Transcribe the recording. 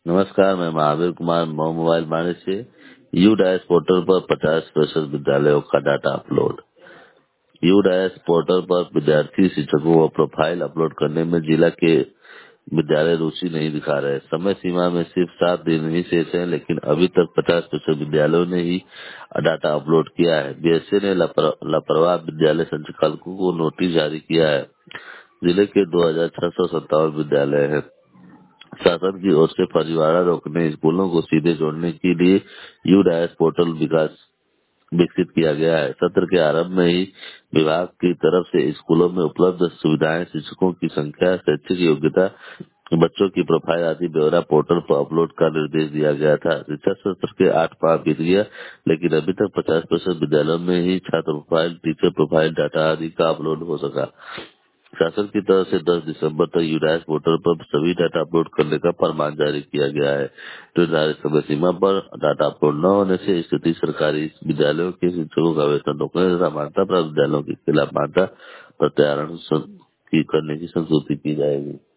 नमस्कार, मैं महावीर कुमार मऊ मोबाइल माने से यू डायस पोर्टल पर 50% विद्यालयों का data upload. U DISE portal पर विद्यार्थी शिक्षकों को प्रोफाइल अपलोड करने में जिला के विद्यालय रुचि नहीं दिखा रहे। समय सीमा में सिर्फ 7 दिन ही शेष है, लेकिन अभी तक 50% विद्यालयों ने ही डाटा अपलोड किया है। बीएसए ने लापरवाह विद्यालय संचालकों को नोटिस जारी किया है। जिले के 2657 विद्यालय हैं। शासन की ओर से फर्जीवाड़ा रोकने स्कूलों को सीधे जोड़ने के लिए यू डायस पोर्टल विकसित किया गया है। सत्र के आरंभ में ही विभाग की तरफ से स्कूलों में उपलब्ध सुविधाएं, शिक्षकों की संख्या, शैक्षिक योग्यता, बच्चों की प्रोफाइल आदि ब्यौरा पोर्टल पर अपलोड का निर्देश दिया गया था। शिक्षा सत्र के 8 माह बीत गया, लेकिन अभी तक 50% विद्यालयों में ही छात्र प्रोफाइल, टीचर प्रोफाइल डाटा आदि का अपलोड हो सका। शासन की तरफ से 10 दिसंबर तक यूडाइस पोर्टल पर सभी डाटा अपलोड करने का फरमान जारी किया गया है। निर्धारित समय सीमा पर डाटा अपलोड न होने से स्थिति सरकारी विद्यालयों के शिक्षकों का वेतन रोकने तथा मान्यता प्राप्त विद्यालयों के खिलाफ मान्यता प्रत्याहरण करने की संस्तुति की जाएगी।